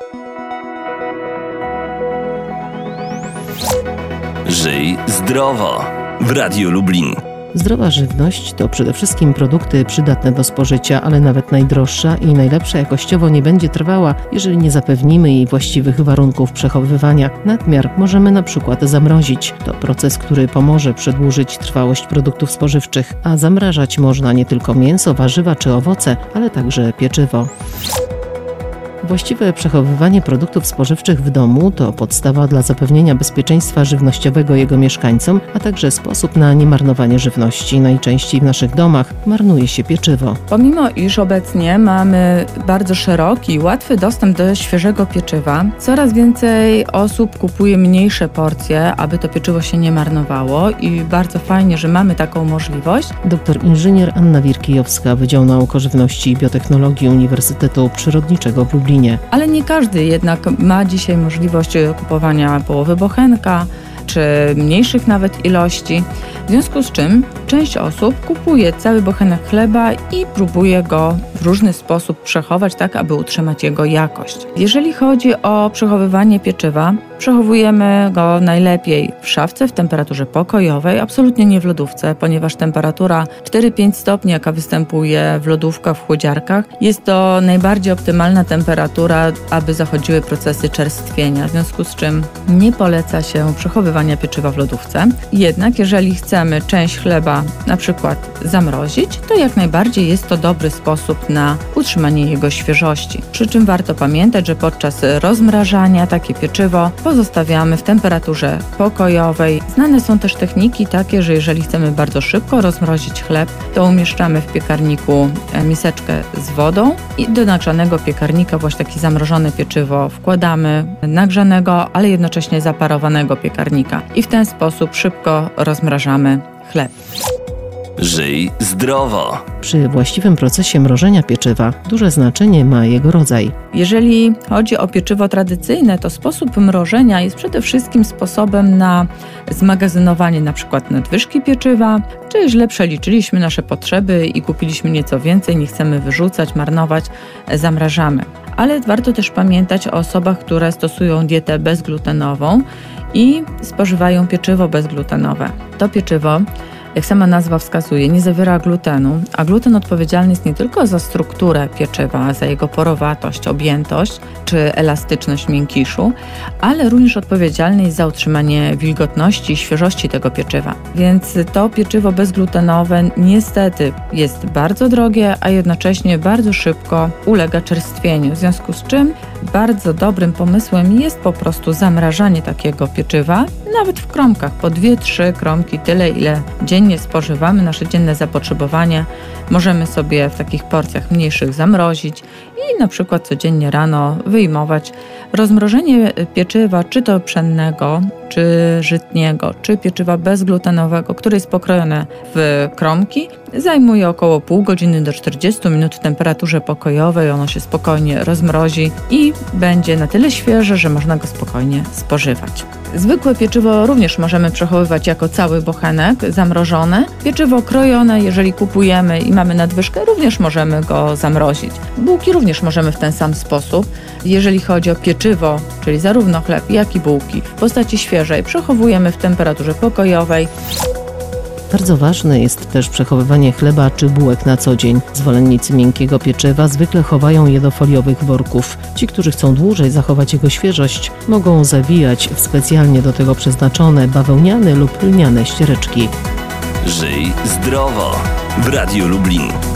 Żyj zdrowo w Radiu Lublin. Zdrowa żywność to przede wszystkim produkty przydatne do spożycia, ale nawet najdroższa i najlepsza jakościowo nie będzie trwała, jeżeli nie zapewnimy jej właściwych warunków przechowywania. Nadmiar możemy na przykład zamrozić. To proces, który pomoże przedłużyć trwałość produktów spożywczych, a zamrażać można nie tylko mięso, warzywa czy owoce, ale także pieczywo. Właściwe przechowywanie produktów spożywczych w domu to podstawa dla zapewnienia bezpieczeństwa żywnościowego jego mieszkańcom, a także sposób na niemarnowanie żywności. Najczęściej w naszych domach marnuje się pieczywo. Pomimo iż obecnie mamy bardzo szeroki i łatwy dostęp do świeżego pieczywa, coraz więcej osób kupuje mniejsze porcje, aby to pieczywo się nie marnowało i bardzo fajnie, że mamy taką możliwość. Doktor inżynier Anna Wirkijowska, Wydział Nauk o Żywności i Biotechnologii Uniwersytetu Przyrodniczego w Lublinie. Ale nie każdy jednak ma dzisiaj możliwość kupowania połowy bochenka, czy mniejszych nawet ilości. W związku z czym część osób kupuje cały bochenek chleba i próbuje go w różny sposób przechować, tak aby utrzymać jego jakość. Jeżeli chodzi o przechowywanie pieczywa, przechowujemy go najlepiej w szafce w temperaturze pokojowej, absolutnie nie w lodówce, ponieważ temperatura 4-5 stopni, jaka występuje w lodówkach, w chłodziarkach, jest to najbardziej optymalna temperatura, aby zachodziły procesy czerstwienia, w związku z czym nie poleca się przechowywania pieczywa w lodówce. Jednak jeżeli chcemy część chleba na przykład zamrozić, to jak najbardziej jest to dobry sposób na utrzymanie jego świeżości. Przy czym warto pamiętać, że podczas rozmrażania takie pieczywo pozostawiamy w temperaturze pokojowej. Znane są też techniki takie, że jeżeli chcemy bardzo szybko rozmrozić chleb, to umieszczamy w piekarniku miseczkę z wodą i do nagrzanego piekarnika właśnie takie zamrożone pieczywo wkładamy nagrzanego, ale jednocześnie zaparowanego piekarnika i w ten sposób szybko rozmrażamy chleb. Żyj zdrowo. Przy właściwym procesie mrożenia pieczywa duże znaczenie ma jego rodzaj. Jeżeli chodzi o pieczywo tradycyjne, to sposób mrożenia jest przede wszystkim sposobem na zmagazynowanie np. nadwyżki pieczywa, czy źle przeliczyliśmy nasze potrzeby i kupiliśmy nieco więcej, nie chcemy wyrzucać, marnować, zamrażamy. Ale warto też pamiętać o osobach, które stosują dietę bezglutenową i spożywają pieczywo bezglutenowe. To pieczywo, jak sama nazwa wskazuje, nie zawiera glutenu, a gluten odpowiedzialny jest nie tylko za strukturę pieczywa, za jego porowatość, objętość czy elastyczność miękiszu, ale również odpowiedzialny jest za utrzymanie wilgotności i świeżości tego pieczywa. Więc to pieczywo bezglutenowe niestety jest bardzo drogie, a jednocześnie bardzo szybko ulega czerstwieniu, w związku z czym bardzo dobrym pomysłem jest po prostu zamrażanie takiego pieczywa, nawet w kromkach, po 2-3 kromki, tyle ile dziennie spożywamy, nasze dzienne zapotrzebowanie możemy sobie w takich porcjach mniejszych zamrozić i na przykład codziennie rano wyjmować. Rozmrożenie pieczywa, czy to pszennego, czy żytniego, czy pieczywa bezglutenowego, które jest pokrojone w kromki, zajmuje około pół godziny do 40 minut w temperaturze pokojowej. Ono się spokojnie rozmrozi i będzie na tyle świeże, że można go spokojnie spożywać. Zwykłe pieczywo również możemy przechowywać jako cały bochenek zamrożone. Pieczywo krojone, jeżeli kupujemy i mamy nadwyżkę, również możemy go zamrozić. Bułki również możemy w ten sam sposób. Jeżeli chodzi o pieczywo, czyli zarówno chleb, jak i bułki w postaci świeżej, przechowujemy w temperaturze pokojowej. Bardzo ważne jest też przechowywanie chleba czy bułek na co dzień. Zwolennicy miękkiego pieczywa zwykle chowają je do foliowych worków. Ci, którzy chcą dłużej zachować jego świeżość, mogą zawijać w specjalnie do tego przeznaczone bawełniane lub lniane ściereczki. Żyj zdrowo w Radiu Lublin.